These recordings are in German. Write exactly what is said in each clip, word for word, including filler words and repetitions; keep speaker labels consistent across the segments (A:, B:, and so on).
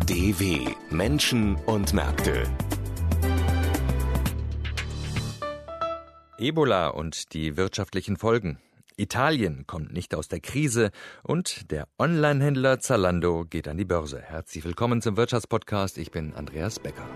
A: D W Menschen und Märkte.
B: Ebola und die wirtschaftlichen Folgen. Italien kommt nicht aus der Krise und der Online-Händler Zalando geht an die Börse. Herzlich willkommen zum Wirtschaftspodcast. Ich bin Andreas Becker.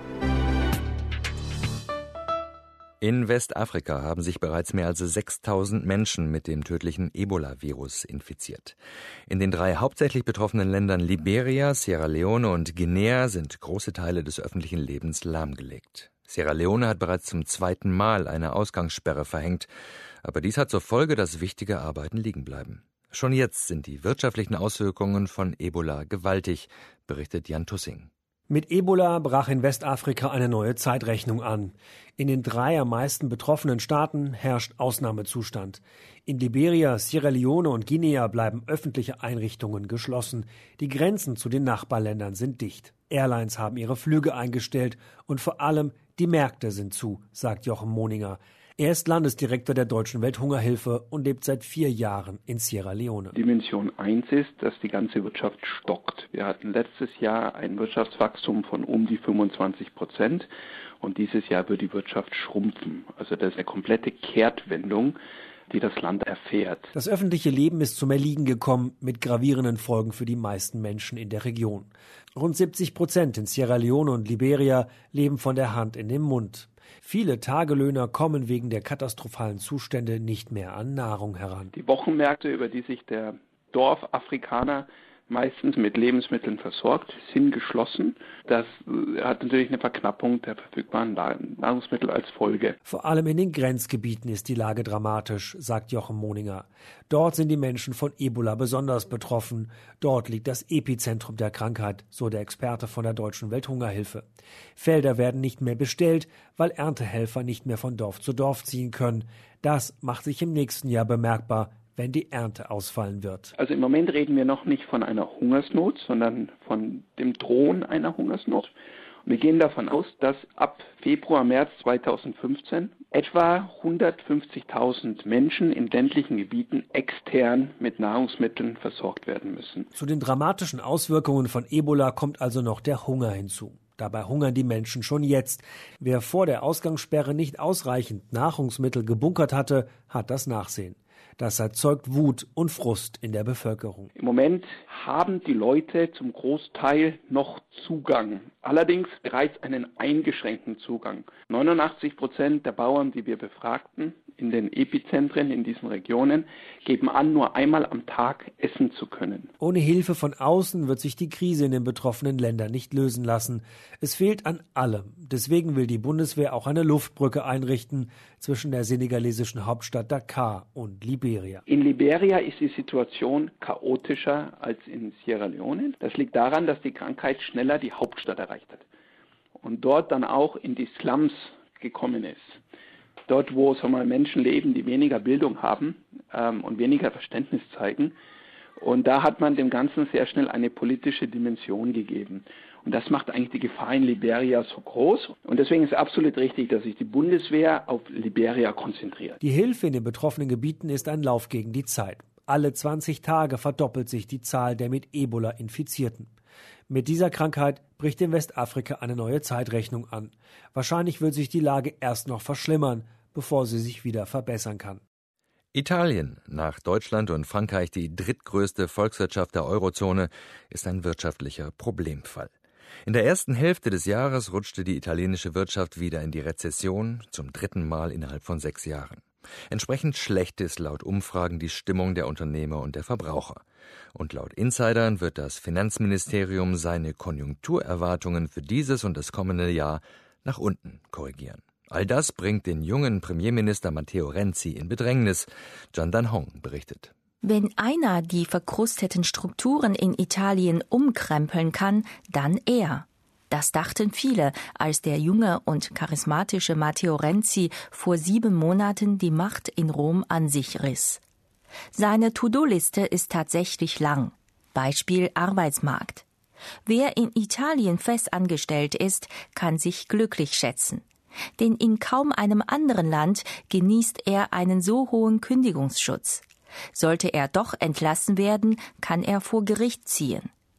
B: In Westafrika haben sich bereits mehr als sechstausend Menschen mit dem tödlichen Ebola-Virus infiziert. In den drei hauptsächlich betroffenen Ländern Liberia, Sierra Leone und Guinea sind große Teile des öffentlichen Lebens lahmgelegt. Sierra Leone hat bereits zum zweiten Mal eine Ausgangssperre verhängt, aber dies hat zur Folge, dass wichtige Arbeiten liegen bleiben. Schon jetzt sind die wirtschaftlichen Auswirkungen von Ebola gewaltig, berichtet Jan Tussing.
C: Mit Ebola brach in Westafrika eine neue Zeitrechnung an. In den drei am meisten betroffenen Staaten herrscht Ausnahmezustand. In Liberia, Sierra Leone und Guinea bleiben öffentliche Einrichtungen geschlossen. Die Grenzen zu den Nachbarländern sind dicht. Airlines haben ihre Flüge eingestellt und vor allem die Märkte sind zu, sagt Jochen Moninger. Er ist Landesdirektor der Deutschen Welthungerhilfe und lebt seit vier Jahren in Sierra Leone.
D: Dimension eins ist, dass die ganze Wirtschaft stockt. Wir hatten letztes Jahr ein Wirtschaftswachstum von um die fünfundzwanzig Prozent und dieses Jahr wird die Wirtschaft schrumpfen. Also das ist eine komplette Kehrtwendung, die das Land erfährt.
C: Das öffentliche Leben ist zum Erliegen gekommen, mit gravierenden Folgen für die meisten Menschen in der Region. Rund siebzig Prozent in Sierra Leone und Liberia leben von der Hand in den Mund. Viele Tagelöhner kommen wegen der katastrophalen Zustände nicht mehr an Nahrung heran.
D: Die Wochenmärkte, über die sich der Dorfafrikaner meistens mit Lebensmitteln versorgt, sind geschlossen. Das hat natürlich eine Verknappung der verfügbaren Nahrungsmittel als Folge.
C: Vor allem in den Grenzgebieten ist die Lage dramatisch, sagt Jochen Moninger. Dort sind die Menschen von Ebola besonders betroffen. Dort liegt das Epizentrum der Krankheit, so der Experte von der Deutschen Welthungerhilfe. Felder werden nicht mehr bestellt, weil Erntehelfer nicht mehr von Dorf zu Dorf ziehen können. Das macht sich im nächsten Jahr bemerkbar, wenn die Ernte ausfallen wird.
D: Also im Moment reden wir noch nicht von einer Hungersnot, sondern von dem Drohen einer Hungersnot. Und wir gehen davon aus, dass ab Februar, März zweitausendfünfzehn etwa hundertfünfzigtausend Menschen in ländlichen Gebieten extern mit Nahrungsmitteln versorgt werden müssen.
C: Zu den dramatischen Auswirkungen von Ebola kommt also noch der Hunger hinzu. Dabei hungern die Menschen schon jetzt. Wer vor der Ausgangssperre nicht ausreichend Nahrungsmittel gebunkert hatte, hat das Nachsehen. Das erzeugt Wut und Frust in der Bevölkerung.
D: Im Moment haben die Leute zum Großteil noch Zugang, allerdings bereits einen eingeschränkten Zugang. neunundachtzig Prozent der Bauern, die wir befragten, in den Epizentren in diesen Regionen, geben an, nur einmal am Tag essen zu können.
C: Ohne Hilfe von außen wird sich die Krise in den betroffenen Ländern nicht lösen lassen. Es fehlt an allem. Deswegen will die Bundeswehr auch eine Luftbrücke einrichten zwischen der senegalesischen Hauptstadt Dakar und Liberia.
D: In Liberia ist die Situation chaotischer als in Sierra Leone. Das liegt daran, dass die Krankheit schneller die Hauptstadt erreicht hat und dort dann auch in die Slums gekommen ist. Dort, wo sagen wir mal, Menschen leben, die weniger Bildung haben ähm, und weniger Verständnis zeigen. Und da hat man dem Ganzen sehr schnell eine politische Dimension gegeben. Und das macht eigentlich die Gefahr in Liberia so groß. Und deswegen ist es absolut richtig, dass sich die Bundeswehr auf Liberia konzentriert.
C: Die Hilfe in den betroffenen Gebieten ist ein Lauf gegen die Zeit. Alle zwanzig Tage verdoppelt sich die Zahl der mit Ebola Infizierten. Mit dieser Krankheit bricht in Westafrika eine neue Zeitrechnung an. Wahrscheinlich wird sich die Lage erst noch verschlimmern, bevor sie sich wieder verbessern kann.
B: Italien, nach Deutschland und Frankreich die drittgrößte Volkswirtschaft der Eurozone, ist ein wirtschaftlicher Problemfall. In der ersten Hälfte des Jahres rutschte die italienische Wirtschaft wieder in die Rezession, zum dritten Mal innerhalb von sechs Jahren. Entsprechend schlecht ist laut Umfragen die Stimmung der Unternehmer und der Verbraucher. Und laut Insidern wird das Finanzministerium seine Konjunkturerwartungen für dieses und das kommende Jahr nach unten korrigieren. All das bringt den jungen Premierminister Matteo Renzi in Bedrängnis. Gian Danhong berichtet.
E: Wenn einer die verkrusteten Strukturen in Italien umkrempeln kann, dann er. Das dachten viele, als der junge und charismatische Matteo Renzi vor sieben Monaten die Macht in Rom an sich riss. Seine To-Do-Liste ist tatsächlich lang. Beispiel Arbeitsmarkt. Wer in Italien fest angestellt ist, kann sich glücklich schätzen. Denn in kaum einem anderen Land genießt er einen so hohen Kündigungsschutz. Sollte er doch entlassen werden, kann er vor Gericht ziehen.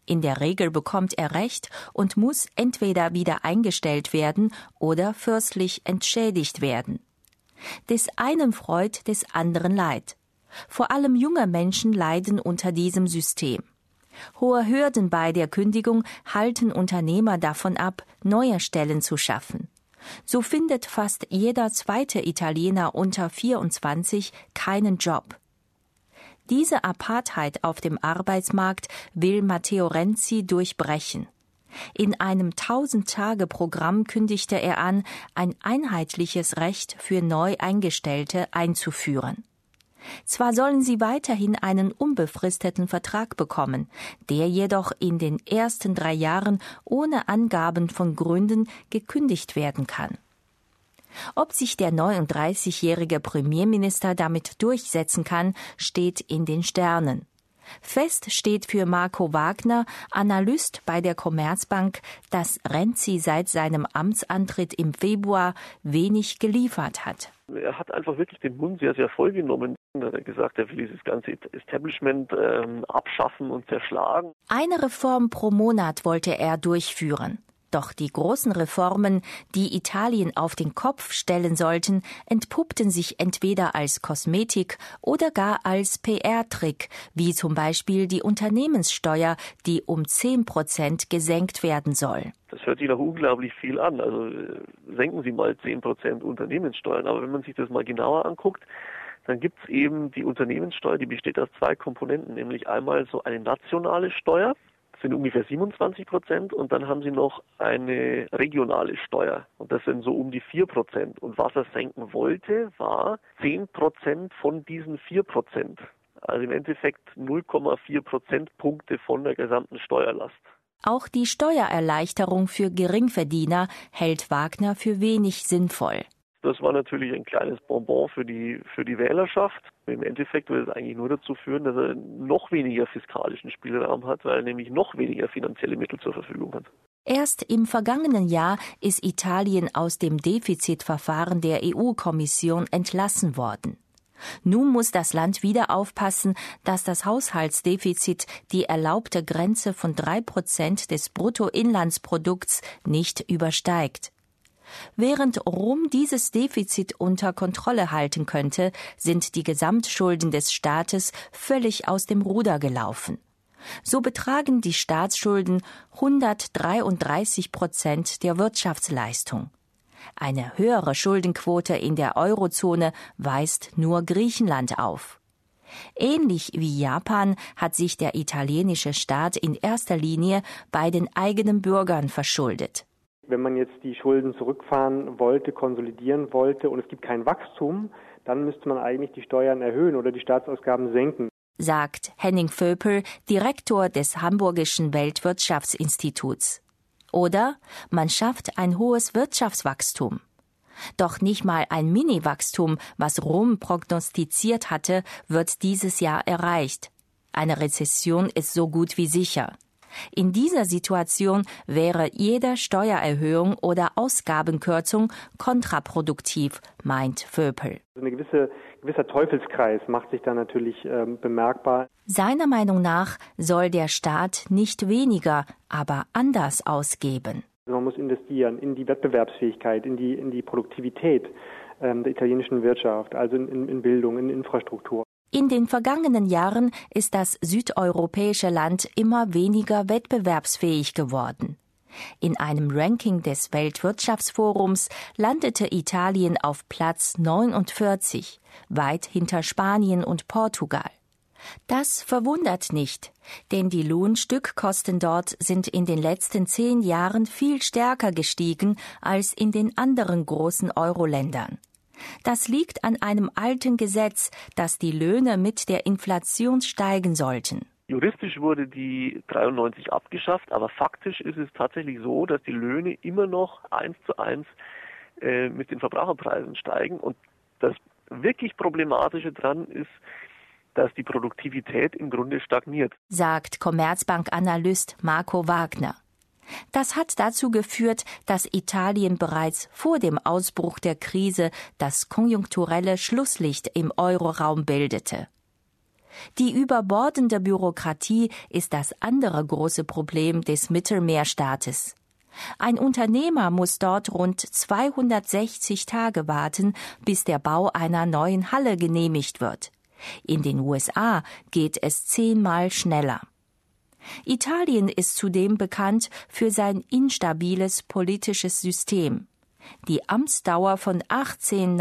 E: In der Regel bekommt er Recht und muss entweder wieder eingestellt werden oder fürstlich entschädigt werden. Des einen freut, des anderen leid. Vor allem junge Menschen leiden unter diesem System. Hohe Hürden bei der Kündigung halten Unternehmer davon ab, neue Stellen zu schaffen. So findet fast jeder zweite Italiener unter vierundzwanzig keinen Job. Diese Apartheid auf dem Arbeitsmarkt will Matteo Renzi durchbrechen. In einem tausend-Tage-Programm kündigte er an, ein einheitliches Recht für Neueingestellte einzuführen. Zwar sollen sie weiterhin einen unbefristeten Vertrag bekommen, der jedoch in den ersten drei Jahren ohne Angaben von Gründen gekündigt werden kann. Ob sich der neununddreißigjährige Premierminister damit durchsetzen kann, steht in den Sternen. Fest steht für Marco Wagner, Analyst bei der Commerzbank, dass Renzi seit seinem Amtsantritt im Februar wenig geliefert hat.
F: Er hat einfach wirklich den Mund sehr, sehr voll genommen. Er hat gesagt, er will dieses ganze Establishment ähm, abschaffen und zerschlagen.
E: Eine Reform pro Monat wollte er durchführen. Doch die großen Reformen, die Italien auf den Kopf stellen sollten, entpuppten sich entweder als Kosmetik oder gar als P R-Trick, wie zum Beispiel die Unternehmenssteuer, die um zehn Prozent gesenkt werden soll.
F: Das hört sich nach unglaublich viel an. Also äh, senken Sie mal zehn Prozent Unternehmenssteuern. Aber wenn man sich das mal genauer anguckt, dann gibt es eben die Unternehmenssteuer, die besteht aus zwei Komponenten, nämlich einmal so eine nationale Steuer, das sind ungefähr siebenundzwanzig Prozent, und dann haben sie noch eine regionale Steuer, und das sind so um die vier Prozent. Und was er senken wollte, war zehn Prozent von diesen vier Prozent. Also im Endeffekt null Komma vier Prozentpunkte von der gesamten Steuerlast.
E: Auch die Steuererleichterung für Geringverdiener hält Wagner für wenig sinnvoll.
F: Das war natürlich ein kleines Bonbon für die, für die Wählerschaft. Im Endeffekt würde es eigentlich nur dazu führen, dass er noch weniger fiskalischen Spielraum hat, weil er nämlich noch weniger finanzielle Mittel zur Verfügung hat.
E: Erst im vergangenen Jahr ist Italien aus dem Defizitverfahren der E U-Kommission entlassen worden. Nun muss das Land wieder aufpassen, dass das Haushaltsdefizit die erlaubte Grenze von drei Prozent des Bruttoinlandsprodukts nicht übersteigt. Während Rom dieses Defizit unter Kontrolle halten könnte, sind die Gesamtschulden des Staates völlig aus dem Ruder gelaufen. So betragen die Staatsschulden hundertdreiunddreißig Prozent der Wirtschaftsleistung. Eine höhere Schuldenquote in der Eurozone weist nur Griechenland auf. Ähnlich wie Japan hat sich der italienische Staat in erster Linie bei den eigenen Bürgern verschuldet.
G: Wenn man jetzt die Schulden zurückfahren wollte, konsolidieren wollte und es gibt kein Wachstum, dann müsste man eigentlich die Steuern erhöhen oder die Staatsausgaben senken,
E: sagt Henning Vöpel, Direktor des Hamburgischen Weltwirtschaftsinstituts. Oder man schafft ein hohes Wirtschaftswachstum. Doch nicht mal ein Mini-Wachstum, was Rom prognostiziert hatte, wird dieses Jahr erreicht. Eine Rezession ist so gut wie sicher. In dieser Situation wäre jede Steuererhöhung oder Ausgabenkürzung kontraproduktiv, meint Vöpel.
G: Ein gewisse, gewisser Teufelskreis macht sich da natürlich ähm, bemerkbar.
E: Seiner Meinung nach soll der Staat nicht weniger, aber anders ausgeben.
G: Man muss investieren in die Wettbewerbsfähigkeit, in die, in die Produktivität ähm, der italienischen Wirtschaft, also in, in, in Bildung, in Infrastruktur.
E: In den vergangenen Jahren ist das südeuropäische Land immer weniger wettbewerbsfähig geworden. In einem Ranking des Weltwirtschaftsforums landete Italien auf Platz neunundvierzig, weit hinter Spanien und Portugal. Das verwundert nicht, denn die Lohnstückkosten dort sind in den letzten zehn Jahren viel stärker gestiegen als in den anderen großen Euro-Ländern. Das liegt an einem alten Gesetz, dass die Löhne mit der Inflation steigen sollten.
F: Juristisch wurde die dreiundneunzig abgeschafft, aber faktisch ist es tatsächlich so, dass die Löhne immer noch eins zu eins äh, mit den Verbraucherpreisen steigen. Und das wirklich Problematische dran ist, dass die Produktivität im Grunde stagniert,
E: sagt Commerzbank-Analyst Marco Wagner. Das hat dazu geführt, dass Italien bereits vor dem Ausbruch der Krise das konjunkturelle Schlusslicht im Euroraum bildete. Die überbordende Bürokratie ist das andere große Problem des Mittelmeerstaates. Ein Unternehmer muss dort rund zweihundertsechzig Tage warten, bis der Bau einer neuen Halle genehmigt wird. In den U S A geht es zehnmal schneller. Italien ist zudem bekannt für sein instabiles politisches System. Die Amtsdauer von achtzehn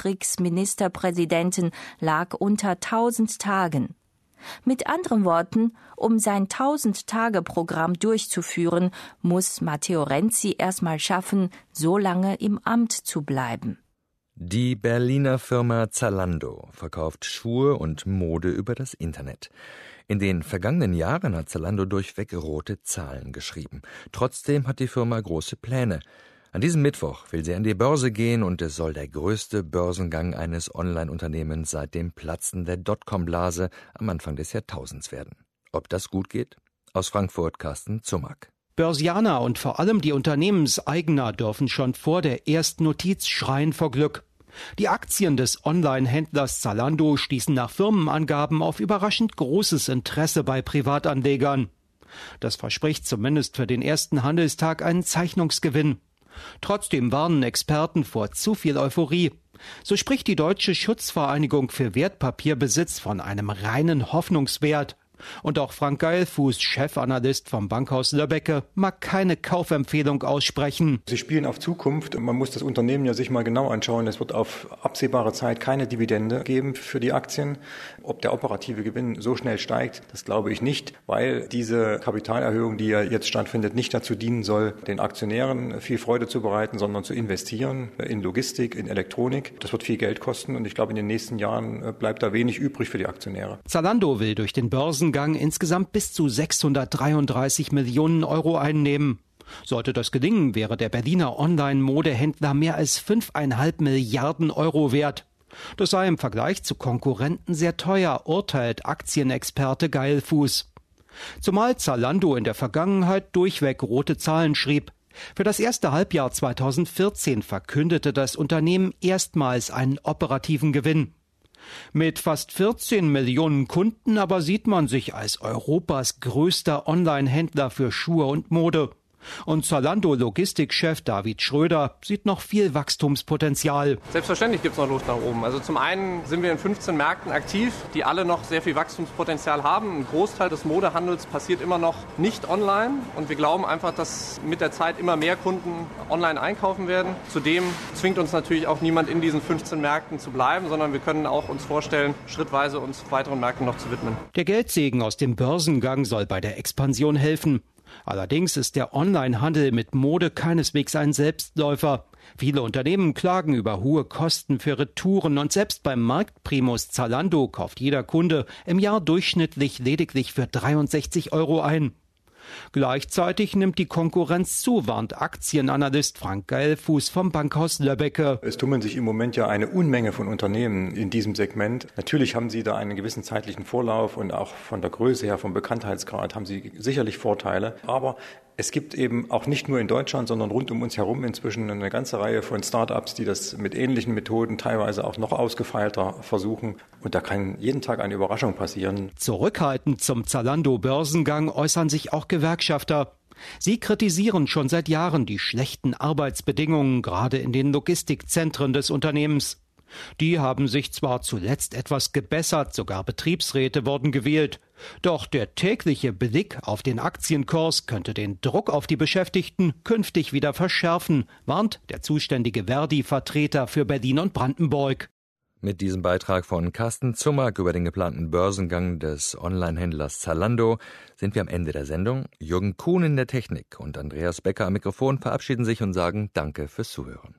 E: Nachkriegsministerpräsidenten lag unter tausend Tagen. Mit anderen Worten, um sein tausend-Tage-Programm durchzuführen, muss Matteo Renzi erstmal schaffen, so lange im Amt zu bleiben.
B: Die Berliner Firma Zalando verkauft Schuhe und Mode über das Internet. In den vergangenen Jahren hat Zalando durchweg rote Zahlen geschrieben. Trotzdem hat die Firma große Pläne. An diesem Mittwoch will sie an die Börse gehen und es soll der größte Börsengang eines Online-Unternehmens seit dem Platzen der Dotcom-Blase am Anfang des Jahrtausends werden. Ob das gut geht? Aus Frankfurt Carsten Zummack.
H: Börsianer und vor allem die Unternehmenseigner dürfen schon vor der ersten Notiz schreien vor Glück. Die Aktien des Online-Händlers Zalando stießen nach Firmenangaben auf überraschend großes Interesse bei Privatanlegern. Das verspricht zumindest für den ersten Handelstag einen Zeichnungsgewinn. Trotzdem warnen Experten vor zu viel Euphorie. So spricht die Deutsche Schutzvereinigung für Wertpapierbesitz von einem reinen Hoffnungswert. Und auch Frank Geilfuß, Chefanalyst vom Bankhaus Löbbecke, mag keine Kaufempfehlung aussprechen.
I: Sie spielen auf Zukunft. Man muss das Unternehmen ja sich mal genau anschauen. Es wird auf absehbare Zeit keine Dividende geben für die Aktien. Ob der operative Gewinn so schnell steigt, das glaube ich nicht, weil diese Kapitalerhöhung, die ja jetzt stattfindet, nicht dazu dienen soll, den Aktionären viel Freude zu bereiten, sondern zu investieren in Logistik, in Elektronik. Das wird viel Geld kosten und ich glaube, in den nächsten Jahren bleibt da wenig übrig für die Aktionäre.
H: Zalando will durch den Börsen Gang insgesamt bis zu sechshundertdreiunddreißig Millionen Euro einnehmen. Sollte das gelingen, wäre der Berliner Online-Modehändler mehr als fünfeinhalb Milliarden Euro wert. Das sei im Vergleich zu Konkurrenten sehr teuer, urteilt Aktienexperte Geilfuß. Zumal Zalando in der Vergangenheit durchweg rote Zahlen schrieb. Für das erste Halbjahr zweitausendvierzehn verkündete das Unternehmen erstmals einen operativen Gewinn. Mit fast vierzehn Millionen Kunden aber sieht man sich als Europas größter Online-Händler für Schuhe und Mode. Und Zalando-Logistikchef David Schröder sieht noch viel Wachstumspotenzial.
J: Selbstverständlich gibt es noch Luft nach oben. Also zum einen sind wir in fünfzehn Märkten aktiv, die alle noch sehr viel Wachstumspotenzial haben. Ein Großteil des Modehandels passiert immer noch nicht online. Und wir glauben einfach, dass mit der Zeit immer mehr Kunden online einkaufen werden. Zudem zwingt uns natürlich auch niemand in diesen fünfzehn Märkten zu bleiben, sondern wir können auch uns vorstellen, schrittweise uns weiteren Märkten noch zu widmen.
H: Der Geldsegen aus dem Börsengang soll bei der Expansion helfen. Allerdings ist der Onlinehandel mit Mode keineswegs ein Selbstläufer. Viele Unternehmen klagen über hohe Kosten für Retouren und selbst beim Marktprimus Zalando kauft jeder Kunde im Jahr durchschnittlich lediglich für dreiundsechzig Euro ein. Gleichzeitig nimmt die Konkurrenz zu, warnt Aktienanalyst Frank Geilfuß vom Bankhaus Löbbecke.
I: Es tummeln sich im Moment ja eine Unmenge von Unternehmen in diesem Segment. Natürlich haben sie da einen gewissen zeitlichen Vorlauf und auch von der Größe her, vom Bekanntheitsgrad haben sie sicherlich Vorteile. Aber es gibt eben auch nicht nur in Deutschland, sondern rund um uns herum inzwischen eine ganze Reihe von Start-ups, die das mit ähnlichen Methoden teilweise auch noch ausgefeilter versuchen. Und da kann jeden Tag eine Überraschung passieren.
H: Zurückhaltend zum Zalando-Börsengang äußern sich auch Gewerkschafter. Sie kritisieren schon seit Jahren die schlechten Arbeitsbedingungen, gerade in den Logistikzentren des Unternehmens. Die haben sich zwar zuletzt etwas gebessert, sogar Betriebsräte wurden gewählt. Doch der tägliche Blick auf den Aktienkurs könnte den Druck auf die Beschäftigten künftig wieder verschärfen, warnt der zuständige Verdi-Vertreter für Berlin und Brandenburg.
B: Mit diesem Beitrag von Carsten Zummack über den geplanten Börsengang des Online-Händlers Zalando sind wir am Ende der Sendung. Jürgen Kuhn in der Technik und Andreas Becker am Mikrofon verabschieden sich und sagen Danke fürs Zuhören.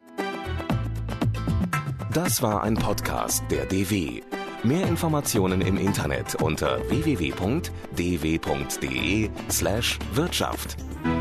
A: Das war ein Podcast der D W. Mehr Informationen im Internet unter w w w punkt d w punkt d e slash Wirtschaft.